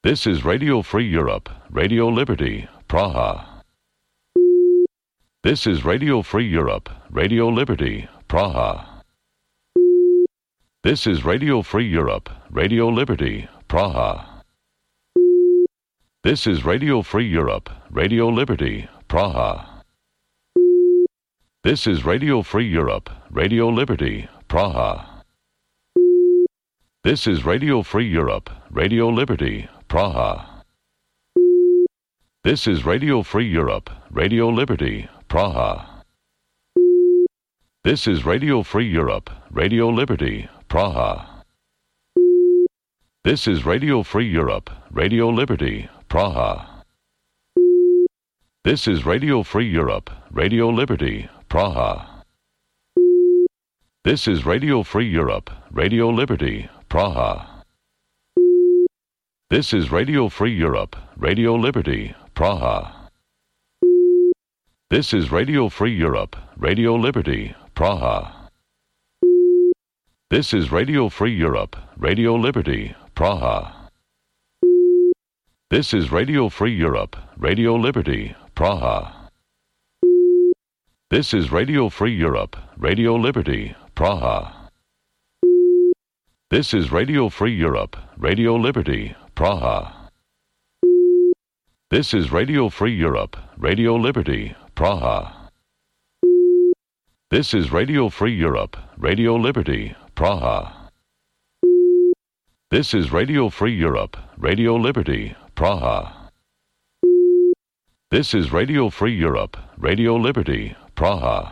This is Radio Free Europe, Radio Liberty, Praha. This is Radio Free Europe, Radio Liberty, Praha. This is Radio Free Europe, Radio Liberty, Praha. This is Radio Free Europe, Radio Liberty, Praha. This is Radio Free Europe, Radio Liberty, Praha. This is Radio Free Europe, Radio Liberty, Praha. This is Radio Free Europe, Radio Liberty, Praha. This is Radio Free Europe, Radio Liberty, Praha. This is Radio Free Europe, Radio Liberty, Praha. This is Radio Free Europe, Radio Liberty, Praha. This is Radio Free Europe, Radio Liberty, Praha. This is Radio Free Europe, Radio Liberty, Praha. This is Radio Free Europe, Radio Liberty, Praha. This is Radio Free Europe, Radio Liberty, Praha. This is Radio Free Europe, Radio Liberty, Praha. This is Radio Free Europe, Radio Liberty, Praha. This is Radio Free Europe, Radio Liberty, Praha. This is Radio Free Europe, Radio Liberty, Praha. This is Radio Free Europe, Radio Liberty, Praha. This is Radio Free Europe, Radio Liberty, Praha. This is Radio Free Europe, Radio Liberty, Praha.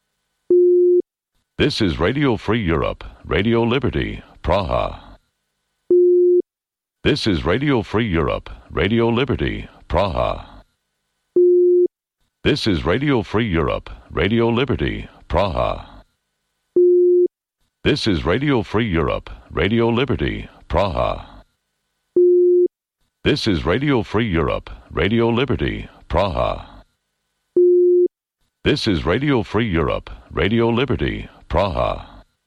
This is Radio Free Europe, Radio Liberty, Praha. This is Radio Free Europe, Radio Liberty, Praha. This is Radio Free Europe, Radio Liberty, Praha. This is Radio Free Europe, Radio Liberty, Praha. This is Radio Free Europe, Radio Liberty, Praha. This is Radio Free Europe, Radio Liberty, Praha.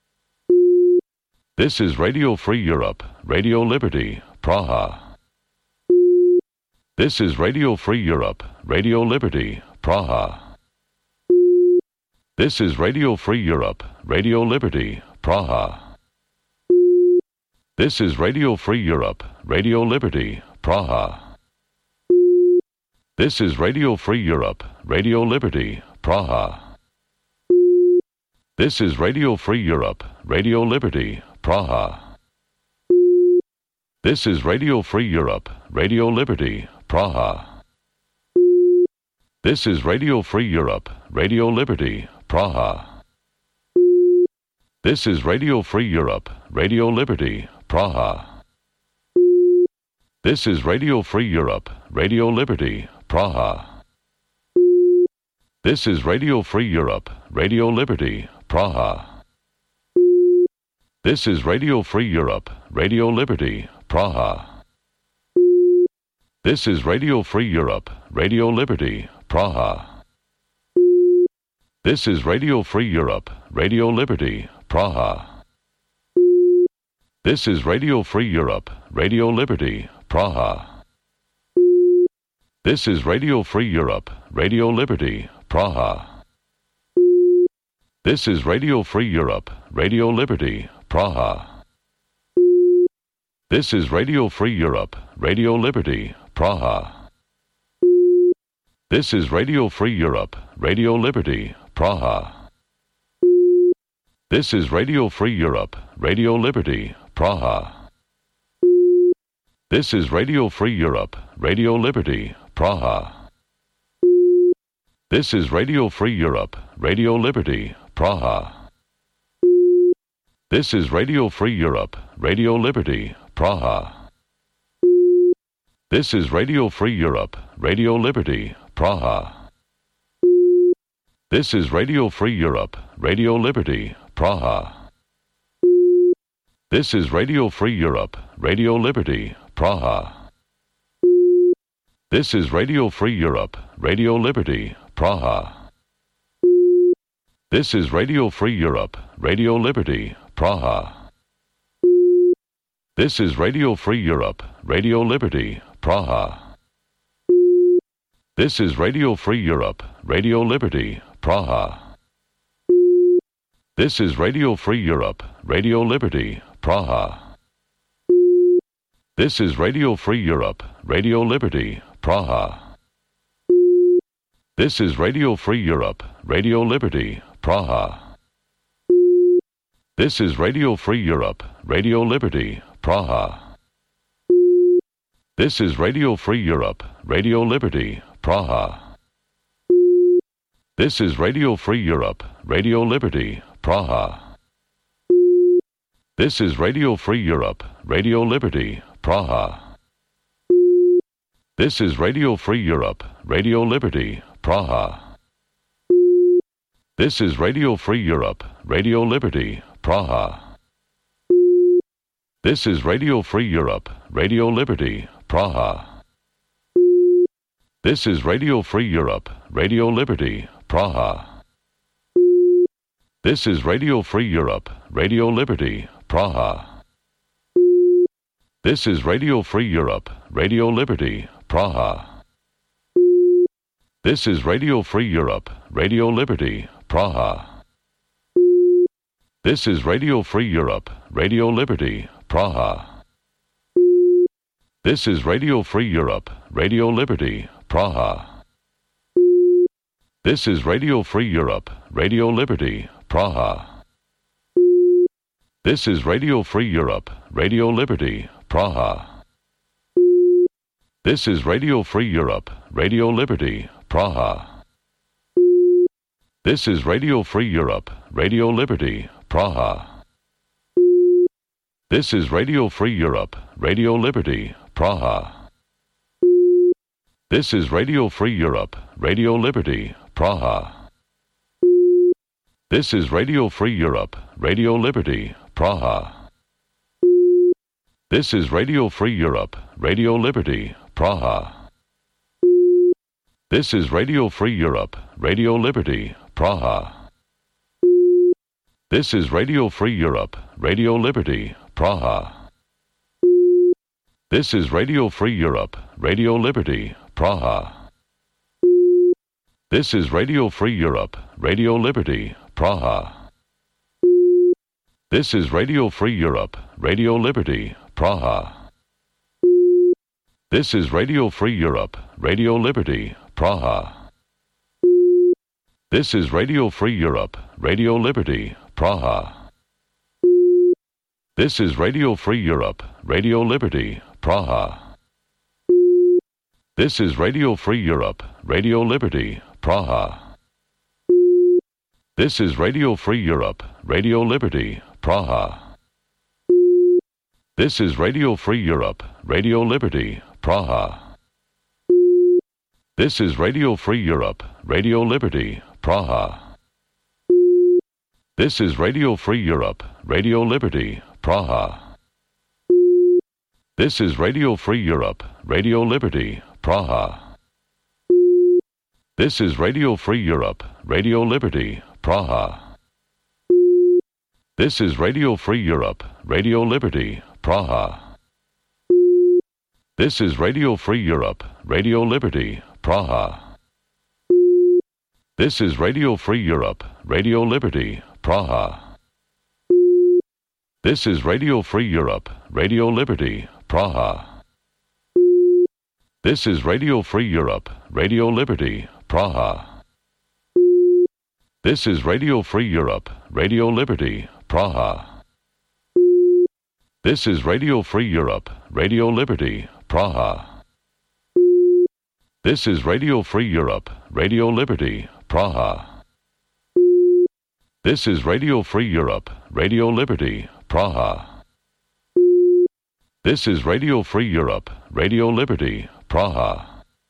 This is Radio Free Europe, Radio Liberty, Praha. This is Radio Free Europe, Radio Liberty, Praha. This is Radio Free Europe, Radio Liberty, Praha. This is Radio Free Europe, Radio Liberty, Praha. This is Radio Free Europe, Radio Liberty, Praha. This is Radio Free Europe, Radio Liberty, Praha. This is Radio Free Europe, Radio Liberty, Praha. This is Radio Free Europe, Radio Liberty, Praha. This is Radio Free Europe, Radio Liberty, Praha. This is Radio Free Europe, Radio Liberty, Praha. This is Radio Free Europe, Radio Liberty, Praha. This is Radio Free Europe, Radio Liberty, Praha. This is Radio Free Europe, Radio Liberty, Praha. This is Radio Free Europe, Radio Liberty, Praha. This is Radio Free Europe, Radio Liberty, Praha. This is Radio Free Europe, Radio Liberty, Praha. This is Radio Free Europe, Radio Liberty, Praha. This is Radio Free Europe, Radio Liberty, Praha. This is Radio Free Europe, Radio Liberty, Praha. This is Radio Free Europe, Radio Liberty, Praha. This is Radio Free Europe, Radio Liberty, Praha. This is Radio Free Europe, Radio Liberty, Praha. This is Radio Free Europe, Radio Liberty, Praha. This is Radio Free Europe, Radio Liberty, Praha. This is Radio Free Europe, Radio Liberty, Praha. This is Radio Free Europe, Radio Liberty, Praha. This is Radio Free Europe, Radio Liberty, Praha. This is Radio Free Europe, Radio Liberty, Praha. This is Radio Free Europe, Radio Liberty, Praha. This is Radio Free Europe, Radio Liberty, Praha. This is Radio Free Europe, Radio Liberty, Praha. This is Radio Free Europe, Radio Liberty, Praha. This is Radio Free Europe, Radio Liberty, Praha. This is Radio Free Europe, Radio Liberty, Praha. This is Radio Free Europe, Radio Liberty, Praha. This is Radio Free Europe, Radio Liberty, Praha. This is Radio Free Europe, Radio Liberty, Praha. This is Radio Free Europe, Radio Liberty, Praha. This is Radio Free Europe, Radio Liberty, Praha. This is Radio Free Europe, Radio Liberty, Praha. This is Radio Free Europe, Radio Liberty, Praha. This is Radio Free Europe, Radio Liberty, Praha. This is Radio Free Europe, Radio Liberty, Praha. This is Radio Free Europe, Radio Liberty, Praha. This is Radio Free Europe, Radio Liberty, Praha. This is Radio Free Europe, Radio Liberty, Praha. This is Radio Free Europe, Radio Liberty, Praha. This is Radio Free Europe, Radio Liberty, Praha. This is Radio Free Europe, Radio Liberty, Praha. This is Radio Free Europe, Radio Liberty, Praha. This is Radio Free Europe, Radio Liberty, Praha. This is Radio Free Europe, Radio Liberty, Praha. This is Radio Free Europe, Radio Liberty, Praha. This is Radio Free Europe, Radio Liberty, Praha. This is Radio Free Europe, Radio Liberty, Praha. This is Radio Free Europe, Radio Liberty, Praha. This is Radio Free Europe, Radio Liberty, Praha. This is Radio Free Europe, Radio Liberty, Praha. This is Radio Free Europe, Radio Liberty, Praha. This is Radio Free Europe, Radio Liberty, Praha. This is Radio Free Europe, Radio Liberty, Praha. This is Radio Free Europe, Radio Liberty, Praha. This is Radio Free Europe, Radio Liberty, Praha. This is Radio Free Europe, Radio Liberty, Praha. This is Radio Free Europe, Radio Liberty, Praha. This is Radio Free Europe, Radio Liberty, Praha. This is Radio Free Europe, Radio Liberty, Praha. This is Radio Free Europe, Radio Liberty, Praha. This is Radio Free Europe, Radio Liberty, Praha. This is Radio Free Europe, Radio Liberty, Praha. This is Radio Free Europe, Radio Liberty, Praha. This is Radio Free Europe, Radio Liberty, Praha. This is Radio Free Europe, Radio Liberty, Praha. This is Radio Free Europe, Radio Liberty, Praha. This is Radio Free Europe, Radio Liberty, Praha. This is Radio Free Europe, Radio Liberty, Praha. This is Radio Free Europe, Radio Liberty, Praha. This is Radio Free Europe, Radio Liberty, Praha. This is Radio Free Europe, Radio Liberty, Praha.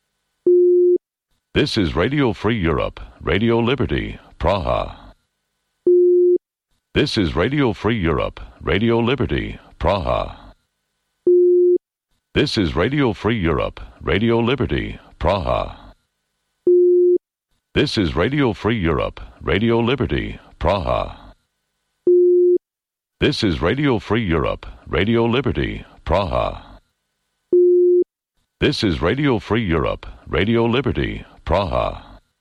This is Radio Free Europe, Radio Liberty, Praha. This is Radio Free Europe, Radio Liberty, Praha. This is Radio Free Europe, Radio Liberty, Praha. This is Radio Free Europe, Radio Liberty, Praha. This is Radio Free Europe, Radio Liberty, Praha. This is Radio Free Europe, Radio Liberty, Praha.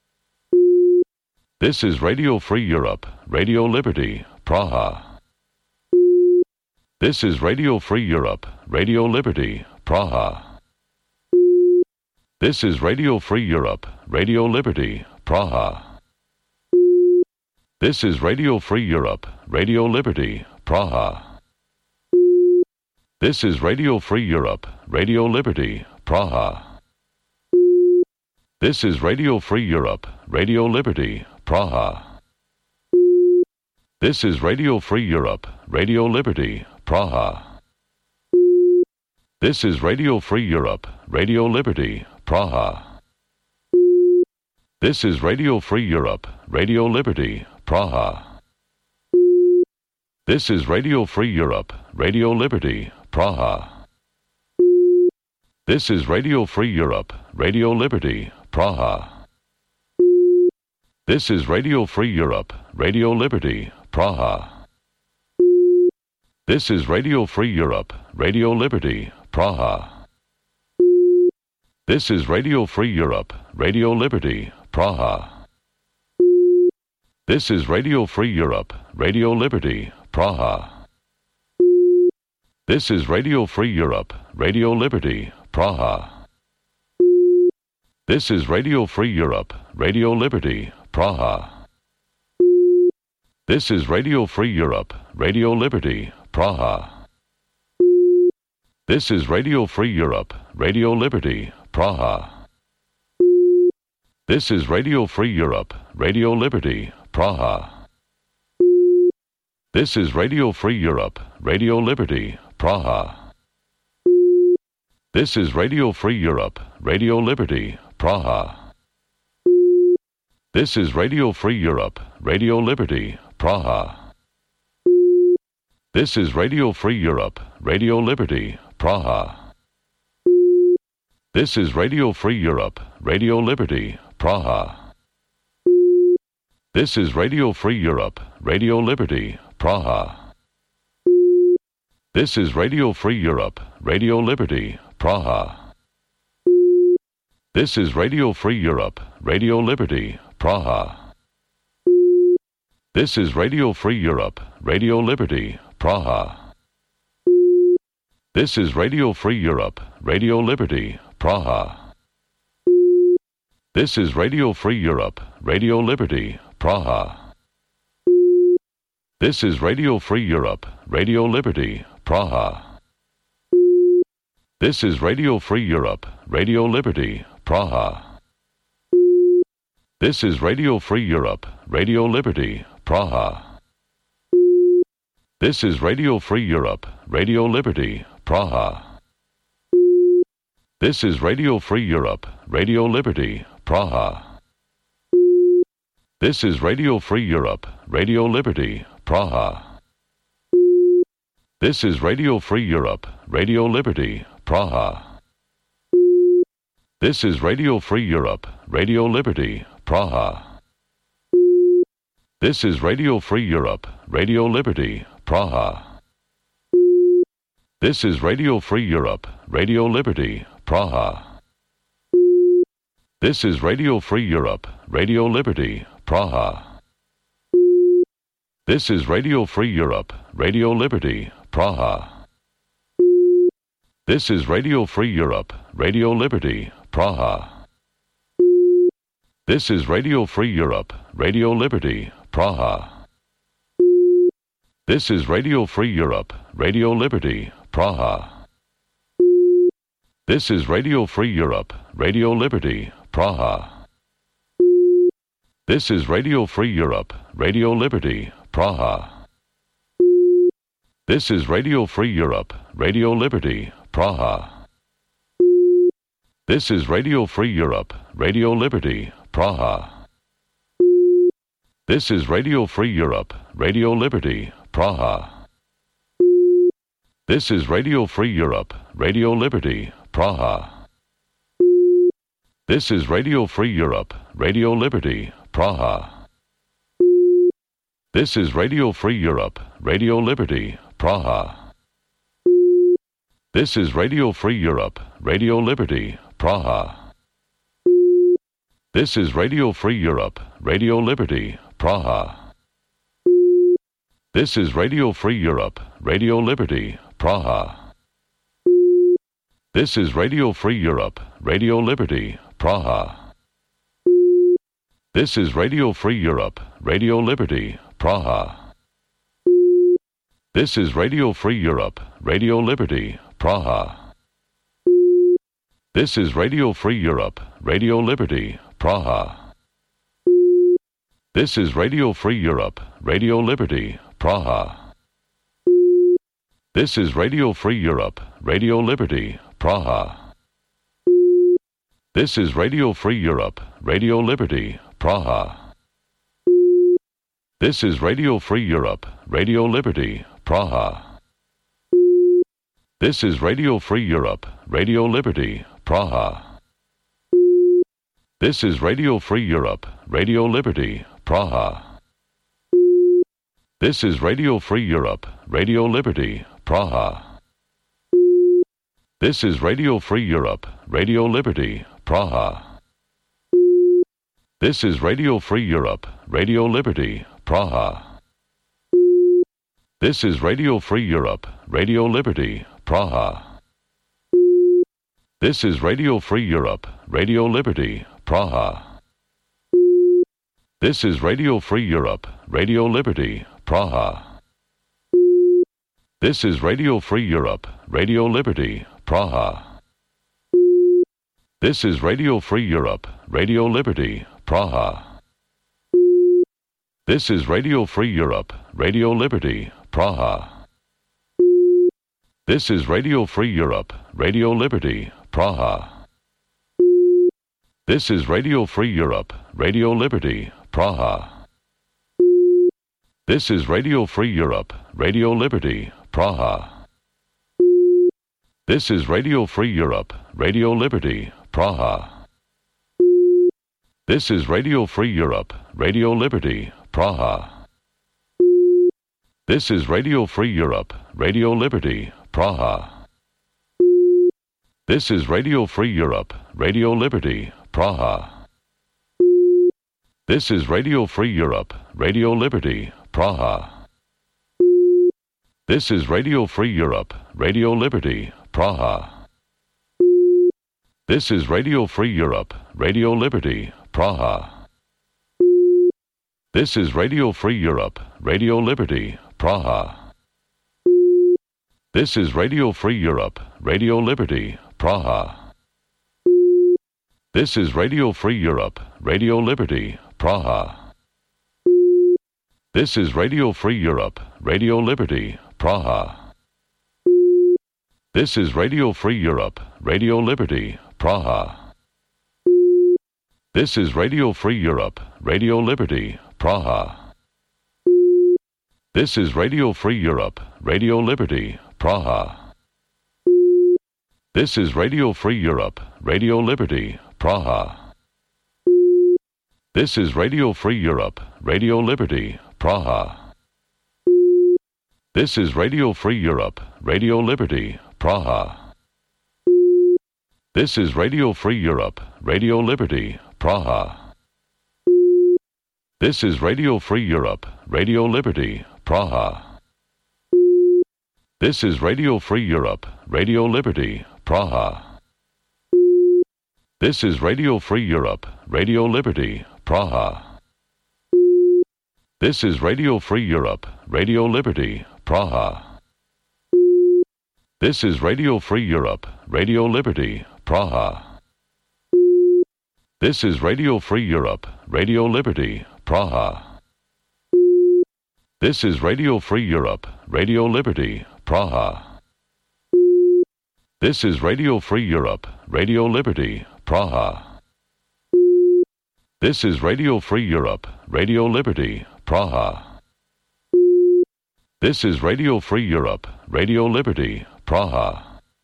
This is Radio Free Europe, Radio Liberty, Praha. This is Radio Free Europe, Radio Liberty, Praha. This is Radio Free Europe, Radio Liberty, Praha. This is Radio Free Europe, Radio Liberty, Praha. This is Radio Free Europe, Radio Liberty, Praha. This is Radio Free Europe, Radio Liberty, Praha. This is Radio Free Europe, Radio Liberty, Praha. This is Radio Free Europe, Radio Liberty, Praha. This is Radio Free Europe, Radio Liberty, Praha. This is Radio Free Europe, Radio Liberty, Praha. This is Radio Free Europe, Radio Liberty, Praha. This is Radio Free Europe, Radio Liberty, Praha. This is Radio Free Europe, Radio Liberty, Praha. This is Radio Free Europe, Radio Liberty, Praha. This is Radio Free Europe, Radio Liberty, Praha. This is Radio Free Europe, Radio Liberty, Praha. This is Radio Free Europe, Radio Liberty, Praha. This is Radio Free Europe, Radio Liberty, Praha. This is Radio Free Europe, Radio Liberty, Praha. This is Radio Free Europe, Radio Liberty, Praha. This is Radio Free Europe, Radio Liberty, Praha. This is Radio Free Europe, Radio Liberty, Praha. This is Radio Free Europe, Radio Liberty, Praha. This is Radio Free Europe, Radio Liberty, Praha. This is Radio Free Europe, Radio Liberty, Praha. This is Radio Free Europe, Radio Liberty, Praha. This is Radio Free Europe, Radio Liberty, Praha. This is Radio Free Europe, Radio Liberty, Praha. This is Radio Free Europe, Radio Liberty, Praha. This is Radio Free Europe, Radio Liberty, Praha. This is Radio Free Europe, Radio Liberty, Praha. This is Radio Free Europe, Radio Liberty, Praha. This is Radio Free Europe, Radio Liberty, Praha. This is Radio Free Europe, Radio Liberty, Praha. This is Radio Free Europe, Radio Liberty, Praha. This is Radio Free Europe, Radio Liberty, Praha. This is Radio Free Europe, Radio Liberty, Praha. This is Radio Free Europe, Radio Liberty, Praha. This is Radio Free Europe, Radio Liberty, Praha. This is Radio Free Europe, Radio Liberty, Praha. This is Radio Free Europe, Radio Liberty, Praha. This is Radio Free Europe, Radio Liberty, Praha. This is Radio Free Europe, Radio Liberty, Praha. This is Radio Free Europe, Radio Liberty, Praha. This is Radio Free Europe, Radio Liberty, Praha. This is Radio Free Europe, Radio Liberty, Praha. This is Radio Free Europe, Radio Liberty, Praha. This is Radio Free Europe, Radio Liberty, Praha. This is Radio Free Europe, Radio Liberty, Praha. This is Radio Free Europe, Radio Liberty, Praha. This is Radio Free Europe, Radio Liberty, Praha. This is Radio Free Europe, Radio Liberty, Praha. This is Radio Free Europe, Radio Liberty, Praha. This is Radio Free Europe, Radio Liberty, Praha. This is Radio Free Europe, Radio Liberty, Praha. This is Radio Free Europe, Radio Liberty, Praha. This is Radio Free Europe, Radio Liberty, Praha. This is Radio Free Europe, Radio Liberty, Praha. This is Radio Free Europe, Radio Liberty, Praha. This is Radio Free Europe, Radio Liberty, Praha. This is Radio Free Europe, Radio Liberty, Praha. This is Radio Free Europe, Radio Liberty, Praha. This is Radio Free Europe, Radio Liberty, Praha. This is Radio Free Europe, Radio Liberty, Praha. This is Radio Free Europe, Radio Liberty, Praha. This is Radio Free Europe, Radio Liberty, Praha. This is Radio Free Europe, Radio Liberty, Praha. This is Radio Free Europe, Radio Liberty, Praha. This is Radio Free Europe, Radio Liberty, Praha. This is Radio Free Europe, Radio Liberty, Praha. This is Radio Free Europe, Radio Liberty, Praha. This is Radio Free Europe, Radio Liberty, Praha. This is Radio Free Europe, Radio Liberty, Praha. This is Radio Free Europe, Radio Liberty, Praha. This is Radio Free Europe, Radio Liberty, Praha. This is Radio Free Europe, Radio Liberty, Praha. This is Radio Free Europe, Radio Liberty, Praha. This is Radio Free Europe, Radio Liberty, Praha. This is Radio Free Europe, Radio Liberty, Praha. This is Radio Free Europe, Radio Liberty, Praha. This is Radio Free Europe, Radio Liberty, Praha. This is Radio Free Europe, Radio Liberty, Praha. This is Radio Free Europe, Radio Liberty, Praha. This is Radio Free Europe, Radio Liberty, Praha. This is Radio Free Europe, Radio Liberty, Praha. This is Radio Free Europe, Radio Liberty, Praha. This is Radio Free Europe, Radio Liberty, Praha. This is Radio Free Europe, Radio Liberty, Praha. This is Radio Free Europe, Radio Liberty, Praha. This is Radio Free Europe, Radio Liberty, Praha. This is Radio Free Europe, Radio Liberty, Praha. This is Radio Free Europe, Radio Liberty, Praha. This is Radio Free Europe, Radio Liberty, Praha. This is Radio Free Europe, Radio Liberty, Praha. This is Radio Free Europe, Radio Liberty, Praha. This is Radio Free Europe, Radio Liberty, Praha. This is Radio Free Europe, Radio Liberty, Praha. This is Radio Free Europe, Radio Liberty, Praha. This is Radio Free Europe, Radio Liberty, Praha. This is Radio Free Europe, Radio Liberty, Praha. This is Radio Free Europe, Radio Liberty, Praha. This is Radio Free Europe, Radio Liberty, Praha. This is Radio Free Europe, Radio Liberty, Praha. This is Radio Free Europe, Radio Liberty, Praha. This is Radio Free Europe, Radio Liberty, Praha. This is Radio Free Europe, Radio Liberty, Praha. This is Radio Free Europe, Radio Liberty, Praha.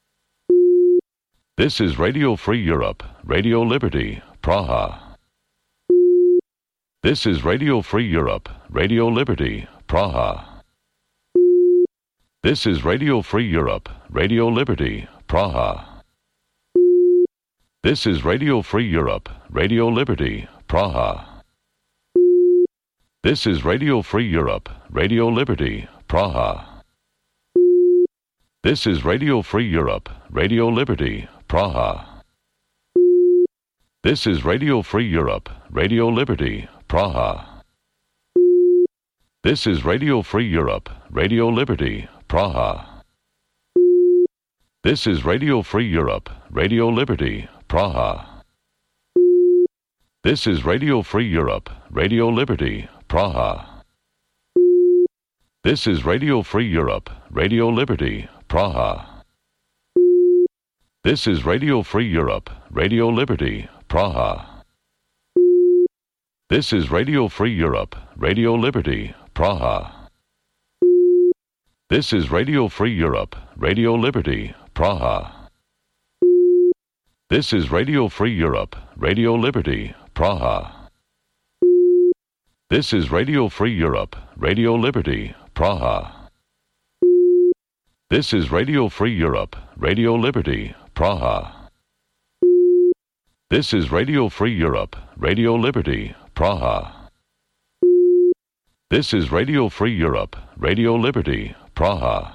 This is Radio Free Europe, Radio Liberty, Praha. This is Radio Free Europe, Radio Liberty, Praha. This is Radio Free Europe, Radio Liberty, Praha. This is Radio Free Europe, Radio Liberty, Praha. This is Radio Free Europe, Radio Liberty, Praha. This is Radio Free Europe, Radio Liberty, Praha. This is Radio Free Europe, Radio Liberty, Praha. This is Radio Free Europe, Radio Liberty, Praha. This is Radio Free Europe, Radio Liberty, Praha. This is Radio Free Europe, Radio Liberty, Praha. This is Radio Free Europe, Radio Liberty, Praha. This is Radio Free Europe, Radio Liberty, Praha. This is Radio Free Europe, Radio Liberty, Praha. This is Radio Free Europe, Radio Liberty, Praha. This is Radio Free Europe, Radio Liberty, Praha. This is Radio Free Europe, Radio Liberty, Praha. This is Radio Free Europe, Radio Liberty, Praha. This is Radio Free Europe, Radio Liberty, Praha. This is Radio Free Europe, Radio Liberty, Praha.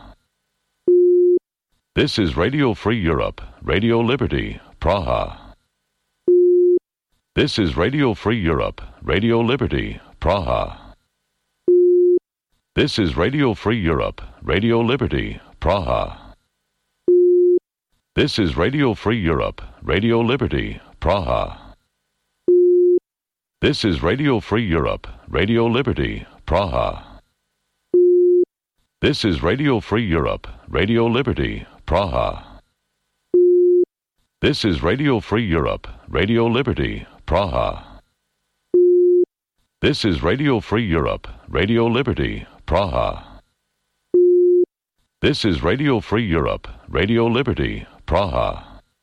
This is Radio Free Europe, Radio Liberty, Praha. This is Radio Free Europe, Radio Liberty, Praha. This is Radio Free Europe, Radio Liberty, Praha. This is Radio Free Europe, Radio Liberty, Praha. This is Radio Free Europe, Radio Liberty, Praha. This is Radio Free Europe, Radio Liberty, Praha. This is Radio Free Europe, Radio Liberty, Praha. This is Radio Free Europe, Radio Liberty, Praha. This is Radio Free Europe, Radio Liberty, Praha.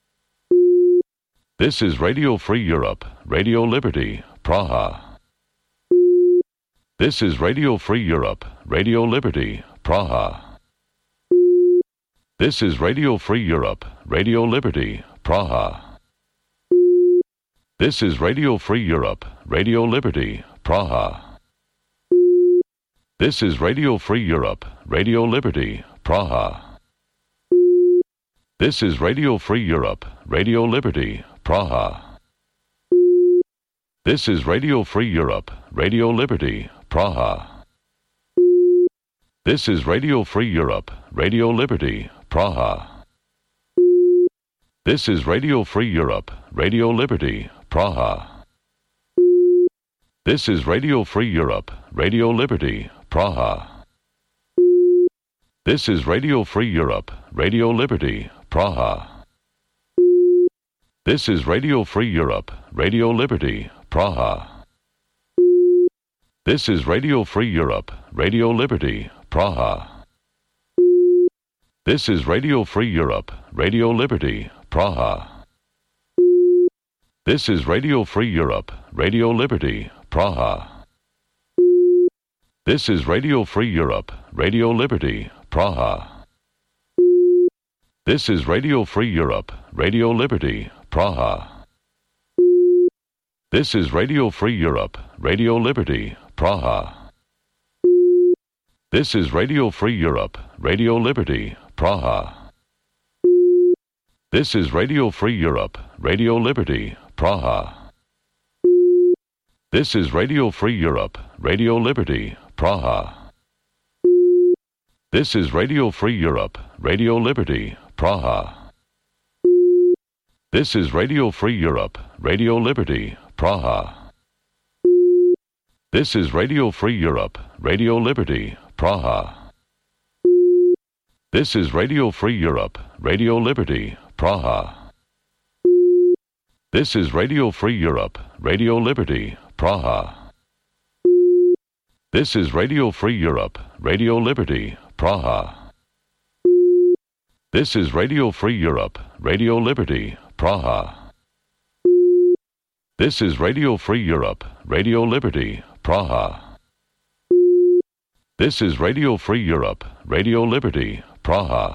This is Radio Free Europe, Radio Liberty, Praha. This is Radio Free Europe, Radio Liberty, Praha. This is Radio Free Europe, Radio Liberty, Praha. This is Radio Free Europe, Radio Liberty, Praha. This is Radio Free Europe, Radio Liberty, Praha. This is Radio Free Europe, Radio Liberty, Praha. This is Radio Free Europe, Radio Liberty, Praha. This is Radio Free Europe, Radio Liberty, Praha. This is Radio Free Europe, Radio Liberty, Praha. This is Radio Free Europe, Radio Liberty, Praha. This is Radio Free Europe, Radio Liberty, Praha. This is Radio Free Europe, Radio Liberty, Praha. This is Radio Free Europe, Radio Liberty, Praha. This is Radio Free Europe, Radio Liberty, Praha. This is Radio Free Europe, Radio Liberty, Praha. This is Radio Free Europe, Radio Liberty, Praha. This is Radio Free Europe, Radio Liberty, Praha. This is Radio Free Europe, Radio Liberty, Praha. This is Radio Free Europe, Radio Liberty, Praha. This is Radio Free Europe, Radio Liberty, Praha. This is Radio Free Europe, Radio Liberty, Praha. This is Radio Free Europe, Radio Liberty, Praha. This is Radio Free Europe, Radio Liberty, Praha. This is Radio Free Europe, Radio Liberty, Praha. This is Radio Free Europe, Radio Liberty, Praha. This is Radio Free Europe, Radio Liberty, Praha. This is Radio Free Europe, Radio Liberty, Praha. This is Radio Free Europe, Radio Liberty, Praha. This is Radio Free Europe, Radio Liberty, Praha. This is Radio Free Europe, Radio Liberty, Praha.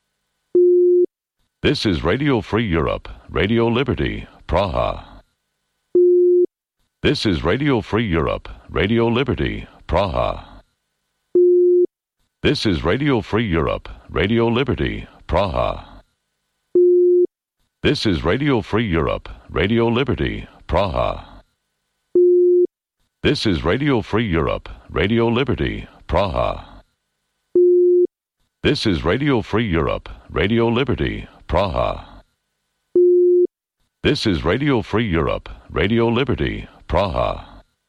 This is Radio Free Europe, Radio Liberty, Praha. This is Radio Free Europe, Radio Liberty, Praha. This is Radio Free Europe, Radio Liberty, Praha. This is Radio Free Europe, Radio Liberty, Praha. This is Radio Free Europe, Radio Liberty, Praha. This is Radio Free Europe, Radio Liberty, Praha. This is Radio Free Europe, Radio Liberty, Praha.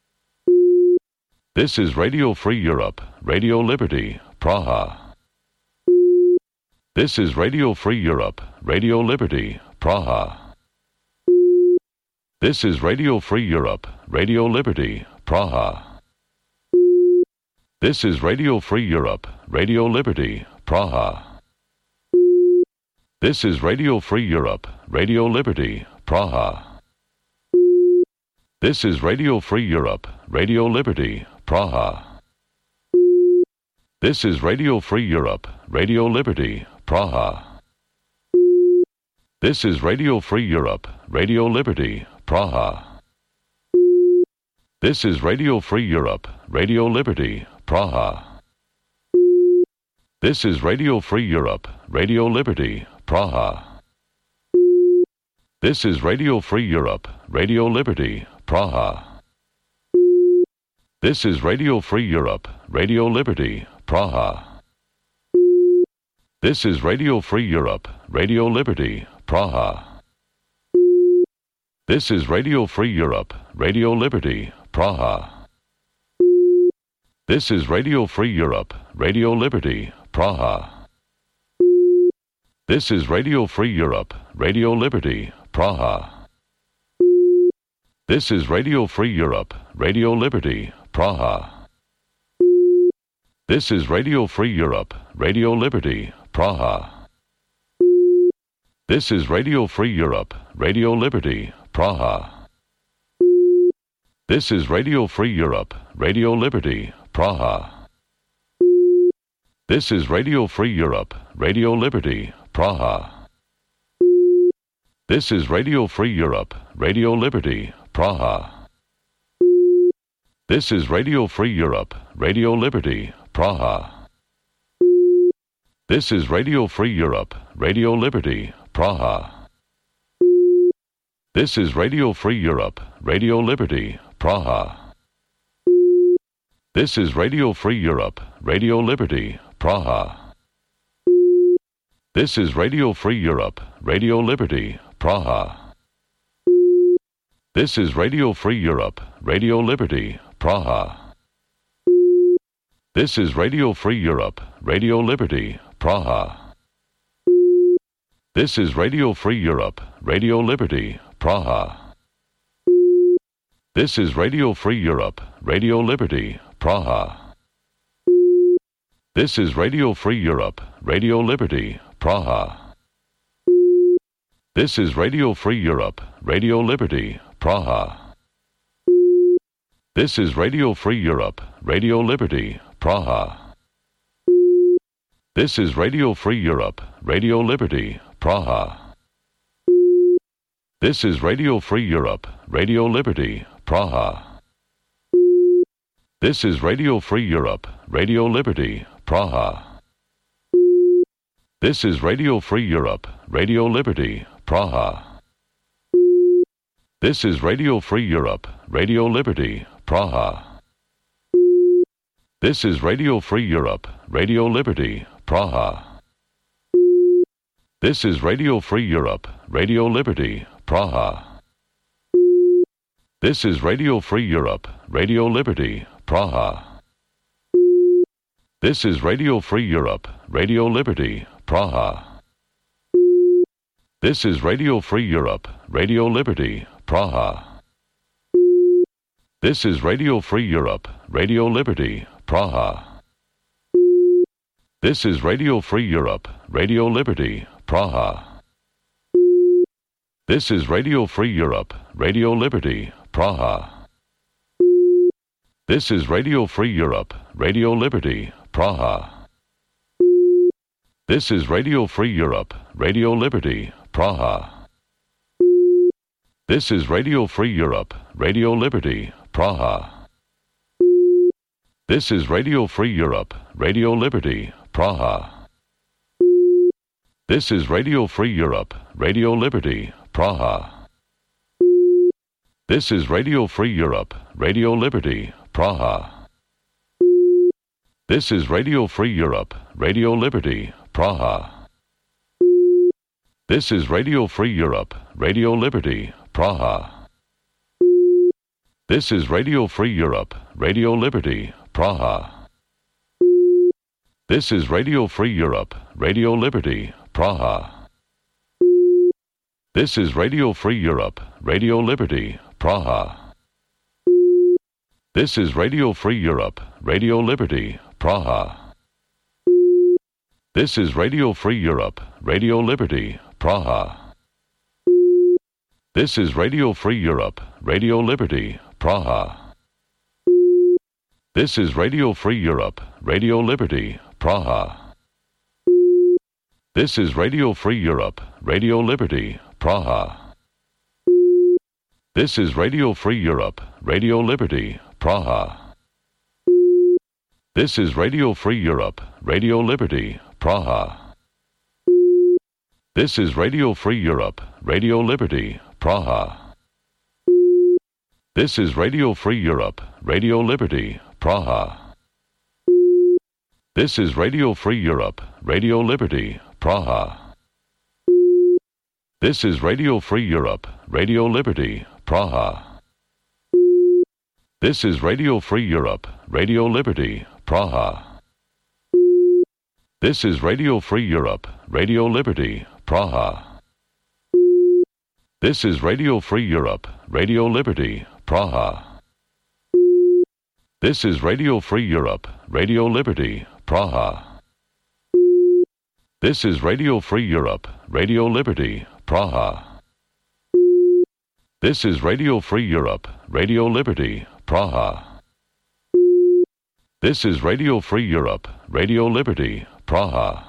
This is Radio Free Europe, Radio Liberty, Praha. This is Radio Free Europe, Radio Liberty, Praha. This is Radio Free Europe, Radio Liberty, Praha. This is Radio Free Europe, Radio Liberty, Praha. This is Radio Free Europe, Radio Liberty, Praha. This is Radio Free Europe, Radio Liberty, Praha. This is Radio Free Europe, Radio Liberty, Praha. This is Radio Free Europe, Radio Liberty, Praha. This is Radio Free Europe, Radio Liberty, Praha. This is Radio Free Europe, Radio Liberty, Praha. This is Radio Free Europe, Radio Liberty, Praha. This is Radio Free Europe, Radio Liberty, Praha. This is Radio Free Europe, Radio Liberty, Praha. This is Radio Free Europe, Radio Liberty, Praha. This is Radio Free Europe, Radio Liberty, Praha. This is Radio Free Europe, Radio Liberty, Praha. This is Radio Free Europe, Radio Liberty, Praha. This is Radio Free Europe, Radio Liberty, Praha. This is Radio Free Europe, Radio Liberty, Praha. This is Radio Free Europe, Radio Liberty, Praha. This is Radio Free Europe, Radio Liberty, Praha. This is Radio Free Europe, Radio Liberty, Praha. This is Radio Free Europe, Radio Liberty, Praha. This is Radio Free Europe, Radio Liberty, Praha. This is Radio Free Europe, Radio Liberty, Praha. This is Radio Free Europe, Radio Liberty, Praha. This is Radio Free Europe, Radio Liberty, Praha. This is Radio Free Europe, Radio Liberty, Praha. This is Radio Free Europe, Radio Liberty, Praha. This is Radio Free Europe, Radio Liberty, Praha. This is Radio Free Europe, Radio Liberty, Praha. This is Radio Free Europe, Radio Liberty, Praha. This is Radio Free Europe, Radio Liberty, Praha. This is Radio Free Europe, Radio Liberty, Praha. This is Radio Free Europe, Radio Liberty, Praha. This is Radio Free Europe, Radio Liberty, Praha. This is Radio Free Europe, Radio Liberty, Praha. This is Radio Free Europe, Radio Liberty, Praha. This is Radio Free Europe, Radio Liberty, Praha. This is Radio Free Europe, Radio Liberty, Praha. This is Radio Free Europe, Radio Liberty, Praha. This is Radio Free Europe, Radio Liberty, Praha. This is Radio Free Europe, Radio Liberty, Praha. This is Radio Free Europe, Radio Liberty, Praha. This is Radio Free Europe, Radio Liberty, Praha. This is Radio Free Europe, Radio Liberty, Praha. This is Radio Free Europe, Radio Liberty, Praha. This is Radio Free Europe, Radio Liberty, Praha. This is Radio Free Europe, Radio Liberty, Praha. This is Radio Free Europe, Radio Liberty, Praha. This is Radio Free Europe, Radio Liberty, Praha. This is Radio Free Europe, Radio Liberty, Praha. This is Radio Free Europe, Radio Liberty, Praha. This is Radio Free Europe, Radio Liberty, Praha. This is Radio Free Europe, Radio Liberty, Praha. This is Radio Free Europe, Radio Liberty, Praha. This is Radio Free Europe, Radio Liberty, Praha. This is Radio Free Europe, Radio Liberty, Praha. This is Radio Free Europe, Radio Liberty, Praha. This is Radio Free Europe, Radio Liberty, Praha. This is Radio Free Europe, Radio Liberty, Praha. This is Radio Free Europe, Radio Liberty, Praha. This is Radio Free Europe, Radio Liberty, Praha. This is Radio Free Europe, Radio Liberty, Praha. This is Radio Free Europe, Radio Liberty, Praha. This is Radio Free Europe, Radio Liberty, Praha. This is Radio Free Europe, Radio Liberty, Praha. This is Radio Free Europe, Radio Liberty, Praha. This is Radio Free Europe, Radio Liberty, Praha. This is Radio Free Europe, Radio Liberty, Praha. This is Radio Free Europe, Radio Liberty, Praha. This is Radio Free Europe, Radio Liberty, Praha. This is Radio Free Europe, Radio Liberty, Praha. This is Radio Free Europe, Radio Liberty, Praha. This is Radio Free Europe, Radio Liberty, Praha. This is Radio Free Europe, Radio Liberty, Praha.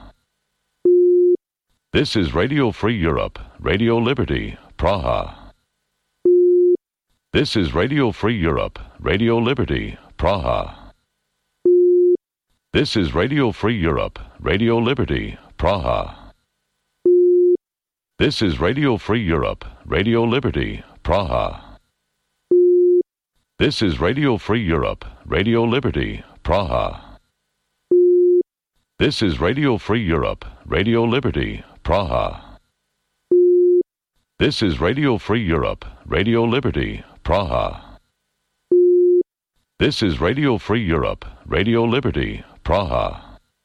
This is Radio Free Europe, Radio Liberty, Praha. This is Radio Free Europe, Radio Liberty, Praha. This is Radio Free Europe, Radio Liberty, Praha. This is Radio Free Europe, Radio Liberty, Praha. This is Radio Free Europe, Radio Liberty, Praha. This is Radio Free Europe, Radio Liberty, Praha. This is Radio Free Europe, Radio Liberty, Praha. This is Radio Free Europe, Radio Liberty, Praha.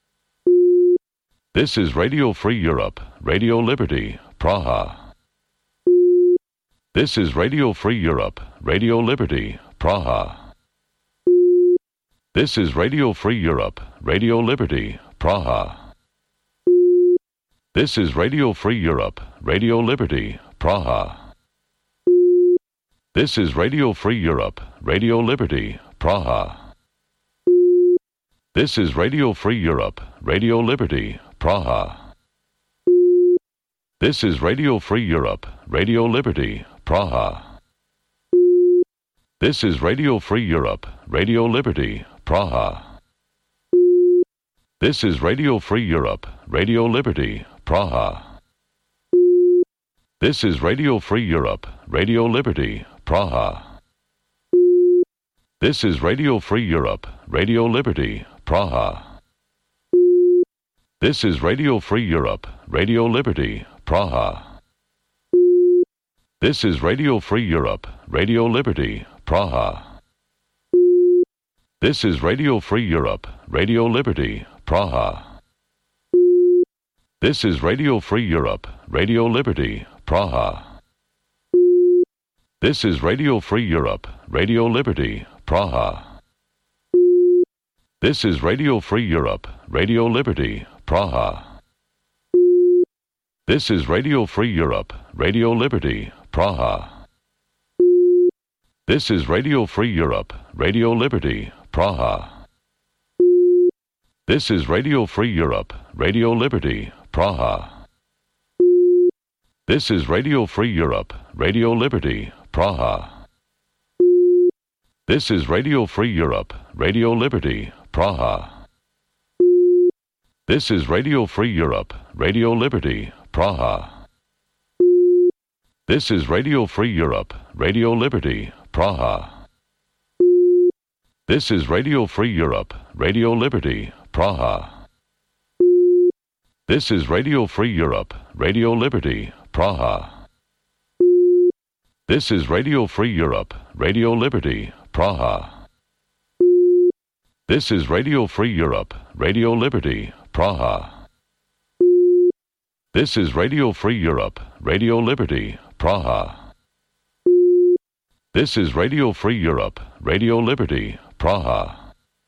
This is Radio Free Europe, Radio Liberty, Praha. This is Radio Free Europe, Radio Liberty, Praha. This is Radio Free Europe, Radio Liberty, Praha. This is Radio Free Europe, Radio Liberty, Praha. This is Radio Free Europe, Radio Liberty, Praha. This is Radio Free Europe, Radio Liberty, Praha. This is Radio Free Europe, Radio Liberty, Praha. This is Radio Free Europe, Radio Liberty, Praha. This is Radio Free Europe, Radio Liberty, Praha. This is Radio Free Europe, Radio Liberty, Praha. This is Radio Free Europe, Radio Liberty, Praha. This is Radio Free Europe, Radio Liberty, Praha. This is Radio Free Europe, Radio Liberty, Praha. This is Radio Free Europe, Radio Liberty, Praha. This is Radio Free Europe, Radio Liberty, Praha. This is Radio Free Europe, Radio Liberty, Praha. This is Radio Free Europe, Radio Liberty, Praha. This is Radio Free Europe, Radio Liberty, Praha. This is Radio Free Europe, Radio Liberty, Praha. This is Radio Free Europe, Radio Liberty, Praha. This is Radio Free Europe, Radio Liberty, Praha. This is Radio Free Europe, Radio Liberty, Praha. This is Radio Free Europe, Radio Liberty, Praha. This is Radio Free Europe, Radio Liberty, Praha. This is Radio Free Europe, Radio Liberty, Praha. This is Radio Free Europe, Radio Liberty, Praha. This is Radio Free Europe, Radio Liberty, Praha. This is Radio Free Europe, Radio Liberty, Praha. This is Radio Free Europe, Radio Liberty, Praha. This is Radio Free Europe, Radio Liberty, Praha.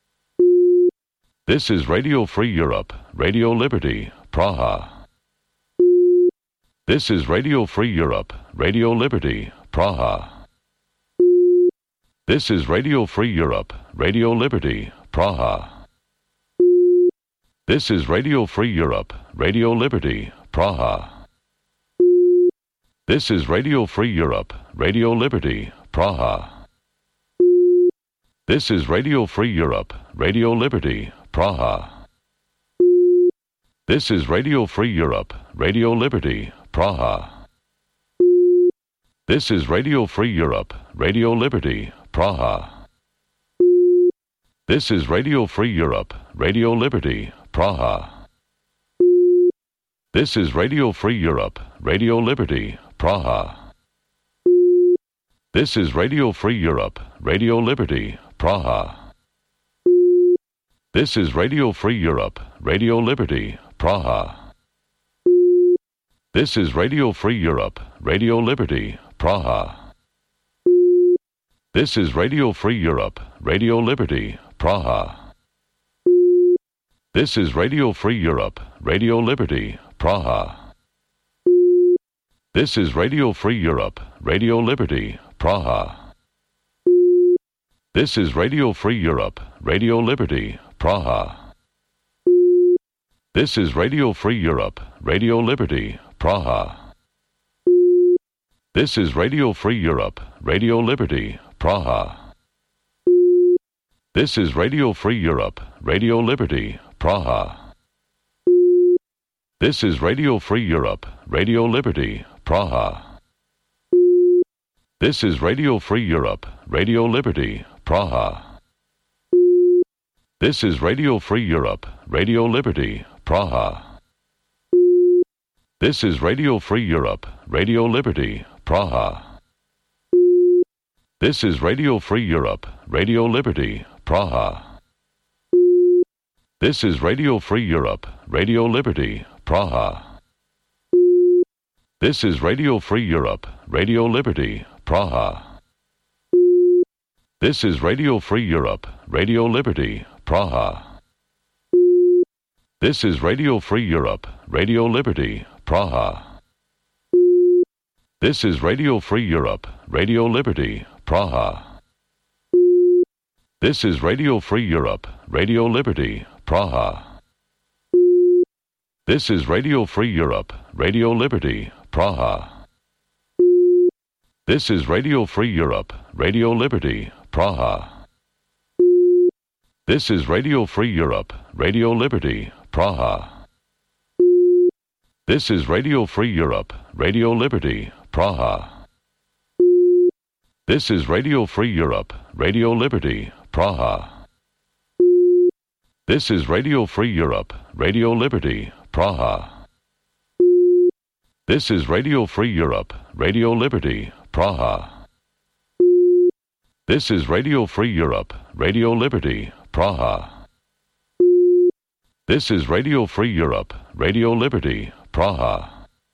This is Radio Free Europe, Radio Liberty, Praha. This is Radio Free Europe, Radio Liberty, Praha. This is Radio Free Europe, Radio Liberty, Praha. This is Radio Free Europe, Radio Liberty, Praha. This is Radio Free Europe, Radio Liberty, Praha. This is Radio Free Europe, Radio Liberty, Praha. This is Radio Free Europe, Radio Liberty, Praha. This is Radio Free Europe, Radio Liberty, Praha. This is Radio Free Europe, Radio Liberty, Praha. This is Radio Free Europe, Radio Liberty, Praha. This is Radio Free Europe, Radio Liberty, Praha. This is Radio Free Europe, Radio Liberty, Praha. This is Radio Free Europe, Radio Liberty, Praha. This is Radio Free Europe, Radio Liberty, Praha. This is Radio Free Europe, Radio Liberty, Praha. This is Radio Free Europe, Radio Liberty, Praha. This is Radio Free Europe, Radio Liberty, Praha. This is Radio Free Europe, Radio Liberty, Praha. This is Radio Free Europe, Radio Liberty, Praha. This is Radio Free Europe, Radio Liberty, Praha. This is Radio Free Europe, Radio Liberty, Praha. This is Radio Free Europe, Radio Liberty, Praha. This is Radio Free Europe, Radio Liberty, Praha. This is Radio Free Europe, Radio Liberty, Praha. This is Radio Free Europe, Radio Liberty, Praha. This is Radio Free Europe, Radio Liberty, Praha. This is Radio Free Europe, Radio Liberty, Praha. This is Radio Free Europe, Radio Liberty, Praha. This is Radio Free Europe, Radio Liberty, Praha. This is Radio Free Europe, Radio Liberty, Praha. This is Radio Free Europe, Radio Liberty, Praha. This is Radio Free Europe, Radio Liberty, Praha. This is Radio Free Europe, Radio Liberty, Praha. This is Radio Free Europe, Radio Liberty, Praha. This is Radio Free Europe, Radio Liberty, Praha. This is Radio Free Europe, Radio Liberty, Praha. This is Radio Free Europe, Radio Liberty, Praha. This is Radio Free Europe, Radio Liberty, Praha. This is Radio Free Europe, Radio Liberty, Praha. This is Radio Free Europe, Radio Liberty, Praha.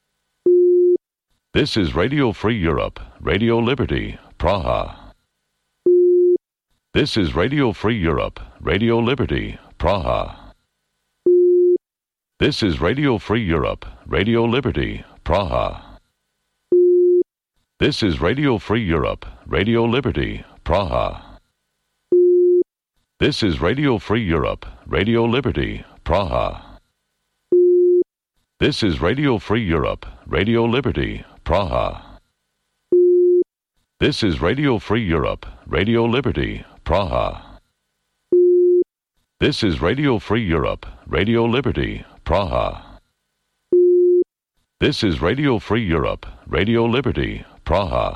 This is Radio Free Europe, Radio Liberty, Praha. This is Radio Free Europe, Radio Liberty, Praha. This is Radio Free Europe, Radio Liberty, Praha. This is Radio Free Europe, Radio Liberty, Praha. This is Radio Free Europe, Radio Liberty, Praha. This is Radio Free Europe, Radio Liberty, Praha. This is Radio Free Europe, Radio Liberty, Praha. This is Radio Free Europe, Radio Liberty, Praha. This is Radio Free Europe, Radio Liberty, Praha.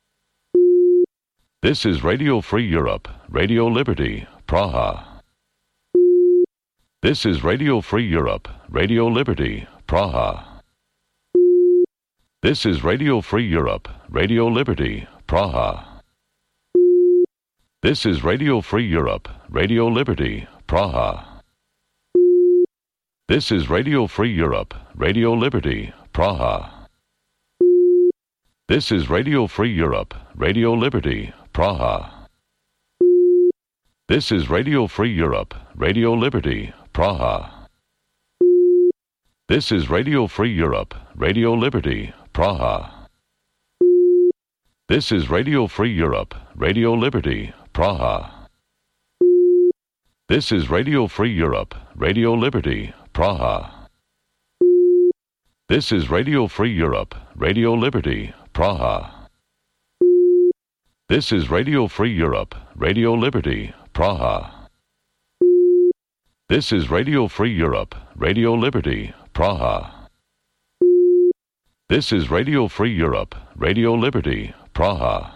This is Radio Free Europe, Radio Liberty, Praha. This is Radio Free Europe, Radio Liberty, Praha. This is Radio Free Europe, Radio Liberty, Praha. This is Radio Free Europe, Radio Liberty, Praha. This is Radio Free Europe, Radio Liberty, Praha. This is Radio Free Europe, Radio Liberty, Praha. This is Radio Free Europe, Radio Liberty, Praha. This is Radio Free Europe, Radio Liberty, Praha. This is Radio Free Europe, Radio Liberty, Praha. This is Radio Free Europe, Radio Liberty, Praha. This is Radio Free Europe, Radio Liberty, Praha. This is Radio Free Europe, Radio Liberty, Praha. This is Radio Free Europe, Radio Liberty, Praha. This is Radio Free Europe, Radio Liberty, Praha.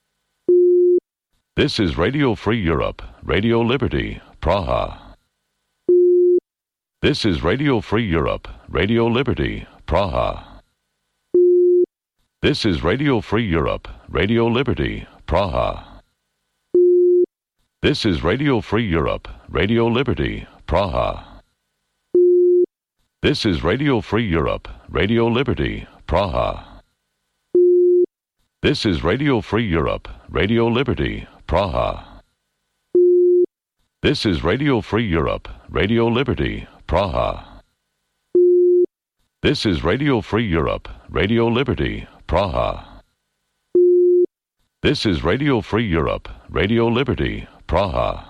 This is Radio Free Europe, Radio Liberty, Praha. This is Radio Free Europe, Radio Liberty, Praha. This is Radio Free Europe, Radio Liberty, Praha. This is Radio Free Europe, Radio Liberty, Praha. This is Radio Free Europe, Radio Liberty, Praha. This is Radio Free Europe, Radio Liberty, Praha. This is Radio Free Europe, Radio Liberty, Praha. This is Radio Free Europe, Radio Liberty, Praha. This is Radio Free Europe, Radio Liberty, Praha.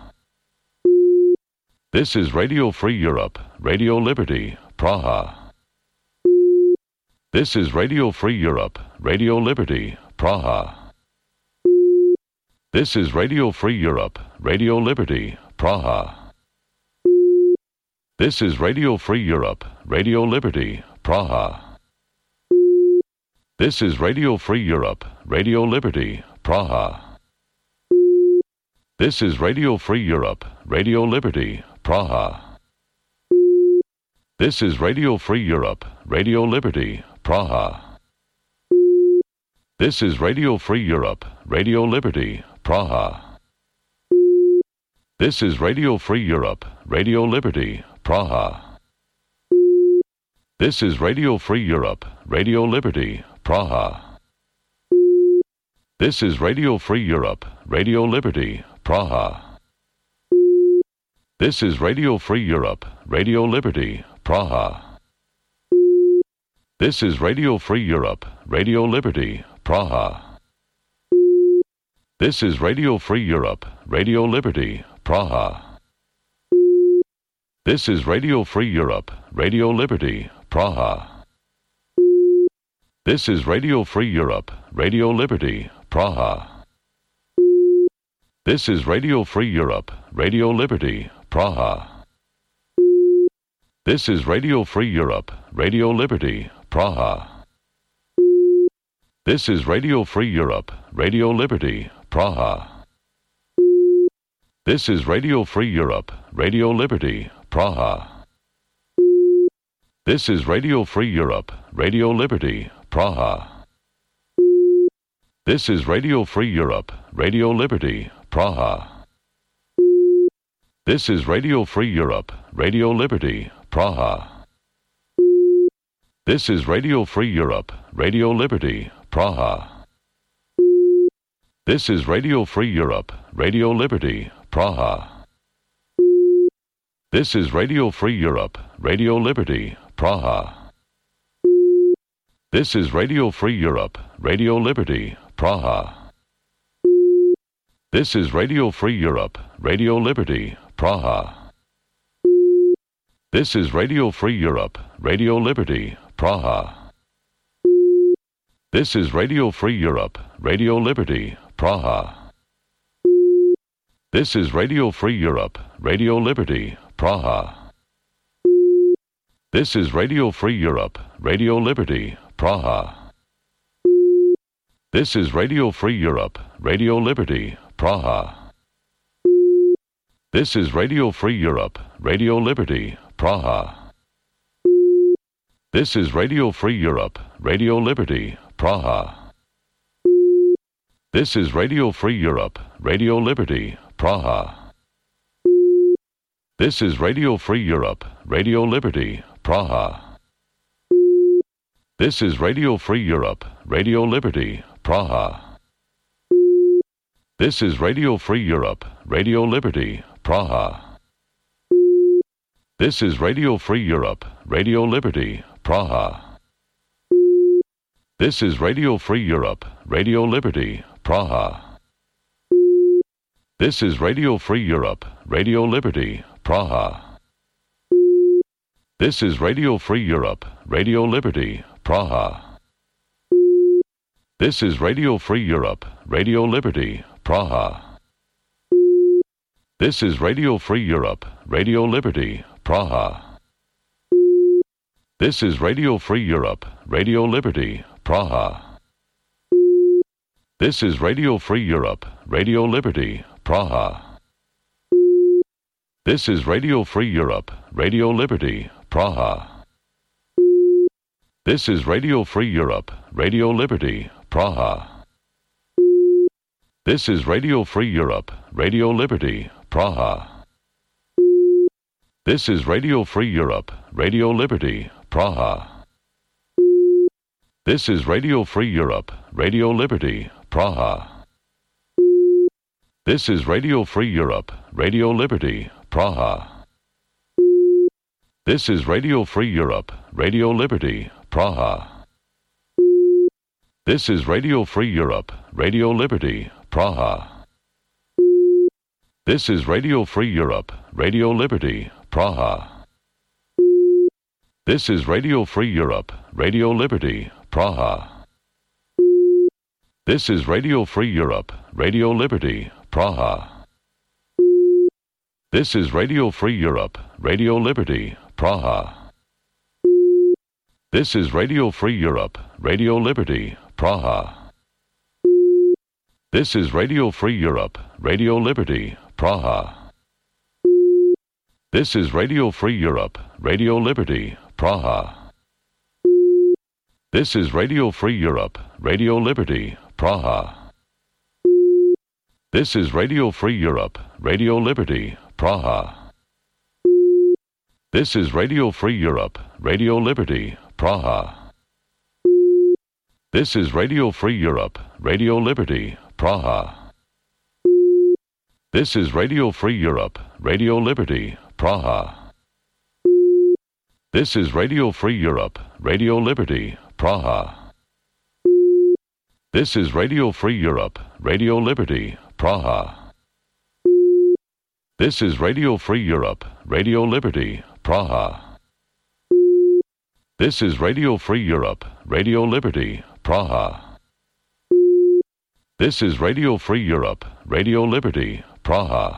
This is Radio Free Europe, Radio Liberty, Praha. This is Radio Free Europe, Radio Liberty, Praha. This is Radio Free Europe, Radio Liberty, Praha. This is Radio Free Europe, Radio Liberty, Praha. This is Radio Free Europe, Radio Liberty, Praha. This is Radio Free Europe, Radio Liberty, Praha. This is Radio Free Europe, Radio Liberty, Praha. This is Radio Free Europe, Radio Liberty, Praha. This is Radio Free Europe, Radio Liberty, Praha. This is Radio Free Europe, Radio Liberty, Praha. This is Radio Free Europe, Radio Liberty, Praha. This is Radio Free Europe, Radio Liberty, Praha. This is Radio Free Europe, Radio Liberty, Praha. This is Radio Free Europe, Radio Liberty, Praha. This is Radio Free Europe, Radio Liberty, Praha. This is Radio Free Europe, Radio Liberty, Praha. This is Radio Free Europe, Radio Liberty, Praha. This is Radio Free Europe, Radio Liberty, Praha. This is Radio Free Europe, Radio Liberty, Praha. This is Radio Free Europe, Radio Liberty, Praha. This is Radio Free Europe, Radio Liberty, Praha. This is Radio Free Europe, Radio Liberty, Praha. This is Radio Free Europe, Radio Liberty, Praha. This is Radio Free Europe, Radio Liberty, Praha. This is Radio Free Europe, Radio Liberty, Praha. This is Radio Free Europe, Radio Liberty, Praha. This is Radio Free Europe, Radio Liberty, Praha. This is Radio Free Europe, Radio Liberty, Praha. This is Radio Free Europe, Radio Liberty, Praha. This is Radio Free Europe, Radio Liberty, Praha. This is Radio Free Europe, Radio Liberty, Praha. This is Radio Free Europe, Radio Liberty, Praha. This is Radio Free Europe, Radio Liberty, Praha. This is Radio Free Europe, Radio Liberty, Praha. This is Radio Free Europe, Radio Liberty, Praha. This is Radio Free Europe, Radio Liberty, Praha. This is Radio Free Europe, Radio Liberty, Praha. This is Radio Free Europe, Radio Liberty, Praha. This is Radio Free Europe, Radio Liberty, Praha. This is Radio Free Europe, Radio Liberty, Praha. This is Radio Free Europe, Radio Liberty, Praha. This is Radio Free Europe, Radio Liberty, Praha. This is Radio Free Europe, Radio Liberty, Praha. This is Radio Free Europe, Radio Liberty, Praha. This is Radio Free Europe, Radio Liberty, Praha. This is Radio Free Europe, Radio Liberty, Praha. This is Radio Free Europe, Radio Liberty, Praha. This is Radio Free Europe, Radio Liberty, Praha. This is Radio Free Europe, Radio Liberty, Praha. This is Radio Free Europe, Radio Liberty, Praha. This is Radio Free Europe, Radio Liberty, Praha. This is Radio Free Europe, Radio Liberty, Praha. This is Radio Free Europe, Radio Liberty, Praha. This is Radio Free Europe, Radio Liberty, Praha. This is Radio Free Europe, Radio Liberty, Praha. This is Radio Free Europe, Radio Liberty, Praha. This is Radio Free Europe, Radio Liberty, Praha. This is Radio Free Europe, Radio Liberty, Praha. This is Radio Free Europe, Radio Liberty, Praha. This is Radio Free Europe, Radio Liberty, Praha. This is Radio Free Europe, Radio Liberty, Praha. This is Radio Free Europe, Radio Liberty, Praha. This is Radio Free Europe, Radio Liberty, Praha. This is Radio Free Europe, Radio Liberty, Praha. This is Radio Free Europe, Radio Liberty, Praha. This is Radio Free Europe, Radio Liberty, Praha. This is Radio Free Europe, Radio Liberty, Praha. This is Radio Free Europe, Radio Liberty, Praha. This is Radio Free Europe, Radio Liberty, Praha. This is Radio Free Europe, Radio Liberty, Praha. This is Radio Free Europe, Radio Liberty, Praha. This is Radio Free Europe, Radio Liberty, Praha.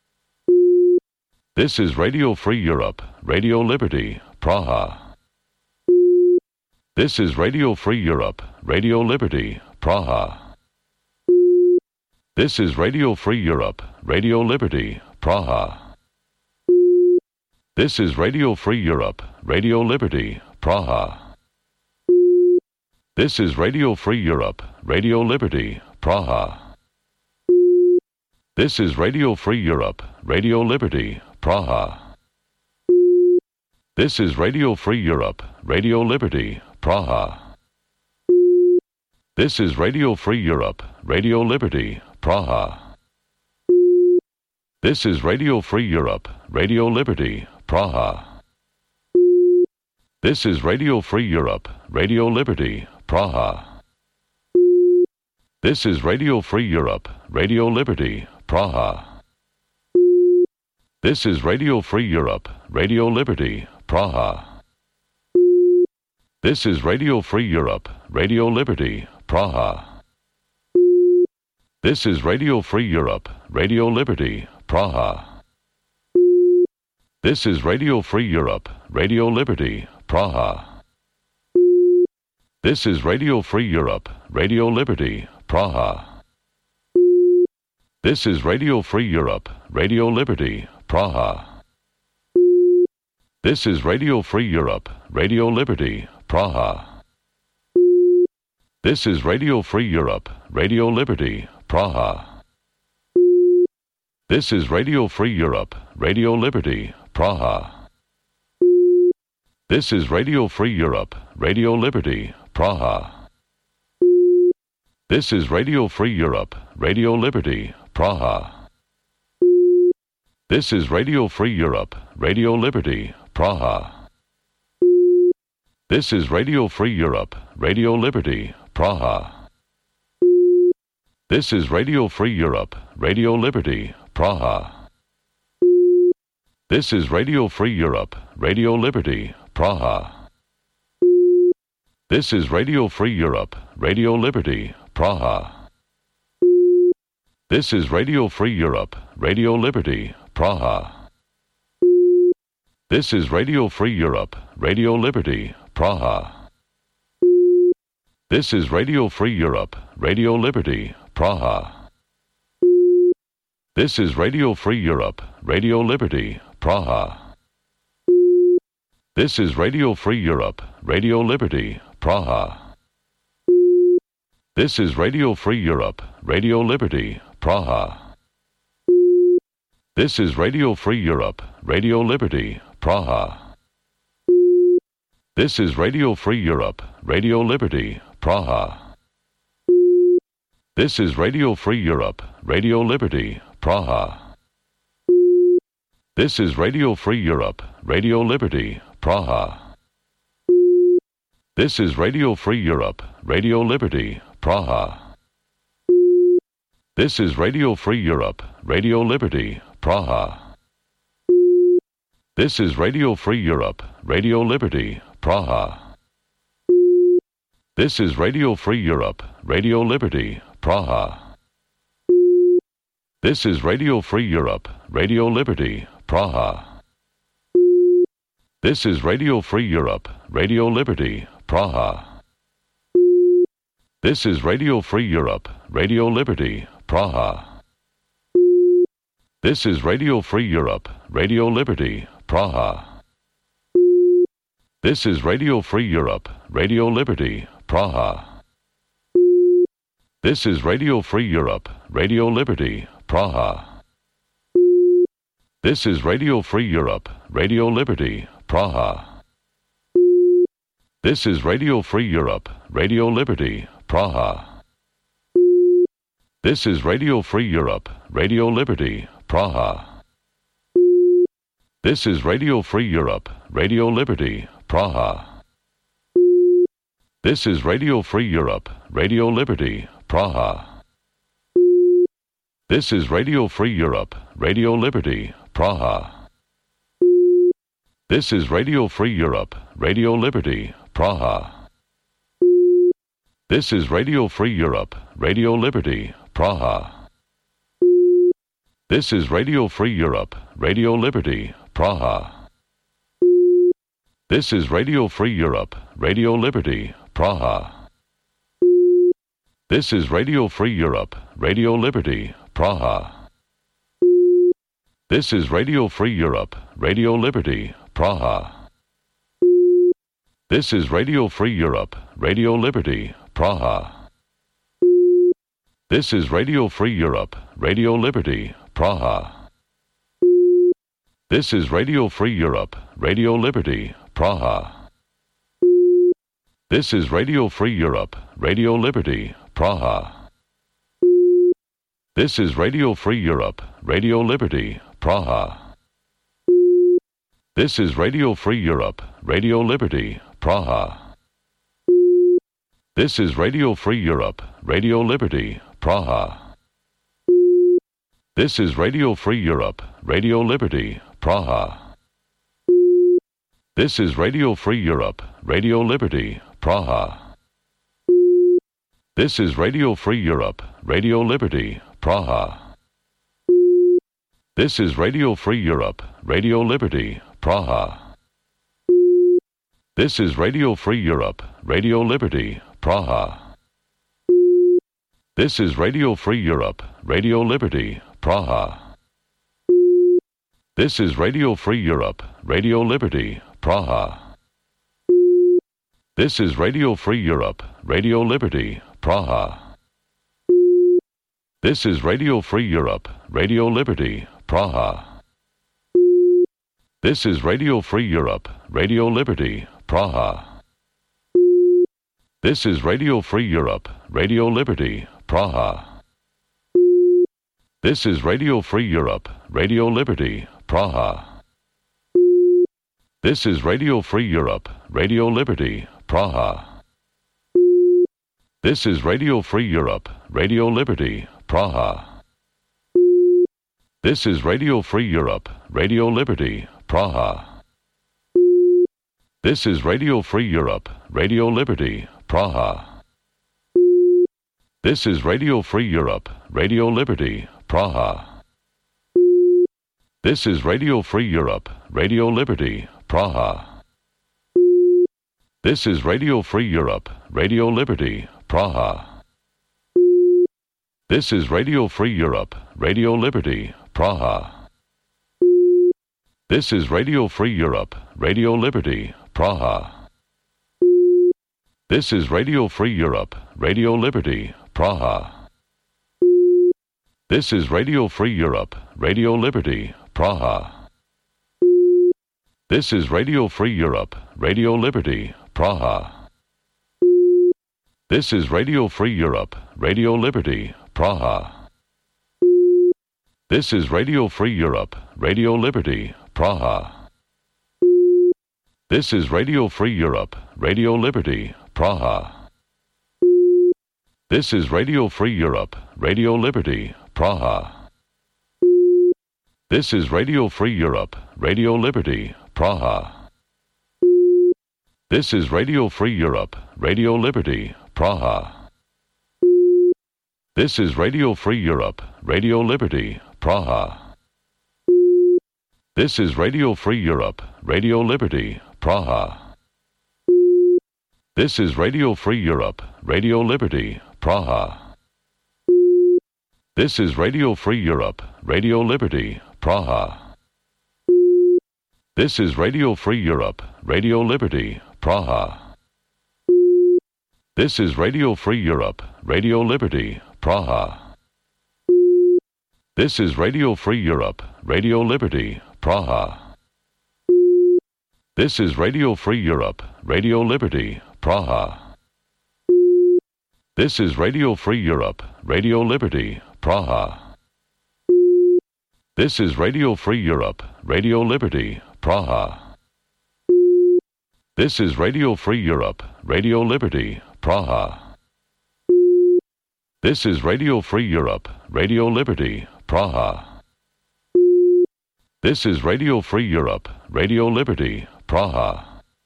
This is Radio Free Europe, Radio Liberty, Praha. This is Radio Free Europe, Radio Liberty, Praha. This is Radio Free Europe, Radio Liberty, Praha. This is Radio Free Europe, Radio Liberty, Praha. This is Radio Free Europe, Radio Liberty, Praha. This is Radio Free Europe, Radio Liberty, Praha. This is Radio Free Europe, Radio Liberty, Praha. This is Radio Free Europe, Radio Liberty, Praha. This is Radio Free Europe, Radio Liberty, Praha. This is Radio Free Europe, Radio Liberty, Praha. This is Radio Free Europe, Radio Liberty, Praha. This is Radio Free Europe, Radio Liberty, Praha. This is Radio Free Europe, Radio Liberty, Praha. This is Radio Free Europe, Radio Liberty, Praha. This is Radio Free Europe, Radio Liberty, Praha. This is Radio Free Europe, Radio Liberty, Praha. This is Radio Free Europe, Radio Liberty, Praha. This is Radio Free Europe, Radio Liberty, Praha. This is Radio Free Europe, Radio Liberty, Praha. This is Radio Free Europe, Radio Liberty, Praha. This is Radio Free Europe, Radio Liberty, Praha. This is Radio Free Europe, Radio Liberty, Praha. This is Radio Free Europe, Radio Liberty, Praha. This is Radio Free Europe, Radio Liberty, Praha. This is Radio Free Europe, Radio Liberty, Praha. This is Radio Free Europe, Radio Liberty, Praha. This is Radio Free Europe, Radio Liberty, Praha. This is Radio Free Europe, Radio Liberty, Praha. This is Radio Free Europe, Radio Liberty, Praha. This is Radio Free Europe, Radio Liberty, Praha. This is Radio Free Europe, Radio Liberty, Praha. This is Radio Free Europe, Radio Liberty, Praha. This is Radio Free Europe, Radio Liberty, Praha. This is Radio Free Europe, Radio Liberty, Praha. This is Radio Free Europe, Radio Liberty, Praha. This is Radio Free Europe, Radio Liberty, Praha. This is Radio Free Europe, Radio Liberty, Praha. This is Radio Free Europe, Radio Liberty, Praha. This is Radio Free Europe, Radio Liberty, Praha. This is Radio Free Europe, Radio Liberty, Praha. This is Radio Free Europe, Radio Liberty, Praha. This is Radio Free Europe, Radio Liberty, Praha. This is Radio Free Europe, Radio Liberty, Praha. This is Radio Free Europe, Radio Liberty, Praha. This is Radio Free Europe, Radio Liberty, Praha. This is Radio Free Europe, Radio Liberty, Praha. This is Radio Free Europe, Radio Liberty, Praha. This is Radio Free Europe, Radio Liberty, Praha. This is Radio Free Europe, Radio Liberty, Praha. This is Radio Free Europe, Radio Liberty, Praha. This is Radio Free Europe, Radio Liberty, Praha. This is Radio Free Europe, Radio Liberty, Praha. This is Radio Free Europe, Radio Liberty, Praha. This is Radio Free Europe, Radio Liberty, Praha. This is Radio Free Europe, Radio Liberty, Praha. This is Radio Free Europe, Radio Liberty, Praha. This is Radio Free Europe, Radio Liberty, Praha. This is Radio Free Europe, Radio Liberty, Praha. This is Radio Free Europe, Radio Liberty, Praha. This is Radio Free Europe, Radio Liberty, Praha. This is Radio Free Europe, Radio Liberty, Praha. This is Radio Free Europe, Radio Liberty, Praha. This is Radio Free Europe, Radio Liberty, Praha. This is Radio Free Europe, Radio Liberty, Praha. This is Radio Free Europe, Radio Liberty, Praha. This is Radio Free Europe, Radio Liberty, Praha. This is Radio Free Europe, Radio Liberty, Praha. This is Radio Free Europe, Radio Liberty, Praha. This is Radio Free Europe, Radio Liberty, Praha. This is Radio Free Europe, Radio Liberty, Praha. This is Radio Free Europe, Radio Liberty, Praha. This is Radio Free Europe, Radio Liberty, Praha. This is Radio Free Europe, Radio Liberty, Praha. This is Radio Free Europe, Radio Liberty, Praha. This is Radio Free Europe, Radio Liberty, Praha. This is Radio Free Europe, Radio Liberty, Praha. This is Radio Free Europe, Radio Liberty, Praha. This is Radio Free Europe, Radio Liberty, Praha. This is Radio Free Europe, Radio Liberty, Praha. This is Radio Free Europe, Radio Liberty, Praha. This is Radio Free Europe, Radio Liberty, Praha. This is Radio Free Europe, Radio Liberty, Praha. This is Radio Free Europe, Radio Liberty, Praha. This is Radio Free Europe, Radio Liberty, Praha. This is Radio Free Europe, Radio Liberty, Praha. This is Radio Free Europe, Radio Liberty, Praha. This is Radio Free Europe, Radio Liberty, Praha. This is Radio Free Europe, Radio Liberty, Praha. This is Radio Free Europe, Radio Liberty, Praha. This is Radio Free Europe, Radio Liberty, Praha. This is Radio Free Europe, Radio Liberty, Praha. This is Radio Free Europe, Radio Liberty, Praha. This is Radio Free Europe, Radio Liberty, Praha. This is Radio Free Europe, Radio Liberty, Praha. This is Radio Free Europe, Radio Liberty, Praha. This is Radio Free Europe, Radio Liberty, Praha. This is Radio Free Europe, Radio Liberty, Praha. This is Radio Free Europe, Radio Liberty, Praha. This is Radio Free Europe, Radio Liberty, Praha. This is Radio Free Europe, Radio Liberty, Praha. This is Radio Free Europe, Radio Liberty, Praha. This is Radio Free Europe, Radio Liberty, Praha. This is Radio Free Europe, Radio Liberty, Praha. This is Radio Free Europe, Radio Liberty, Praha. This is Radio Free Europe, Radio Liberty, Praha. This is Radio Free Europe, Radio Liberty, Praha. This is Radio Free Europe, Radio Liberty, Praha. This is Radio Free Europe, Radio Liberty, Praha. This is Radio Free Europe, Radio Liberty, Praha.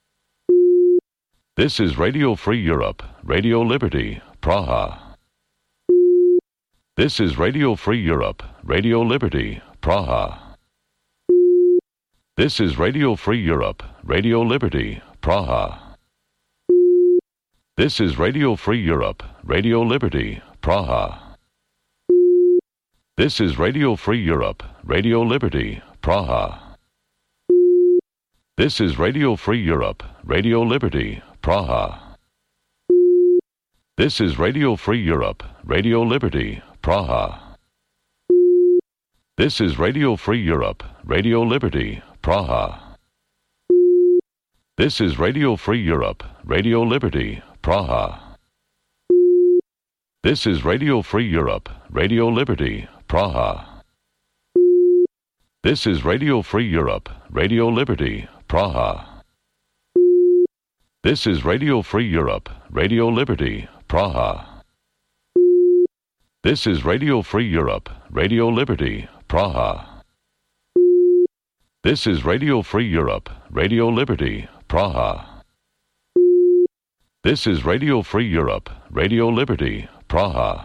This is Radio Free Europe, Radio Liberty, Praha. This is Radio Free Europe, Radio Liberty, Praha. This is Radio Free Europe, Radio Liberty, Praha. This is Radio Free Europe, Radio Liberty, Praha. This is Radio Free Europe, Radio Liberty, Praha. This is Radio Free Europe, Radio Liberty, Praha. This is Radio Free Europe, Radio Liberty, Praha. This is Radio Free Europe, Radio Liberty, Praha. This is Radio Free Europe, Radio Liberty, Praha. This is Radio Free Europe, Radio Liberty, Praha. This is Radio Free Europe, Radio Liberty, Praha. This is Radio Free Europe, Radio Liberty, Praha. This is Radio Free Europe, Radio Liberty, Praha. This is Radio Free Europe, Radio Liberty, Praha. This is Radio Free Europe, Radio Liberty, Praha.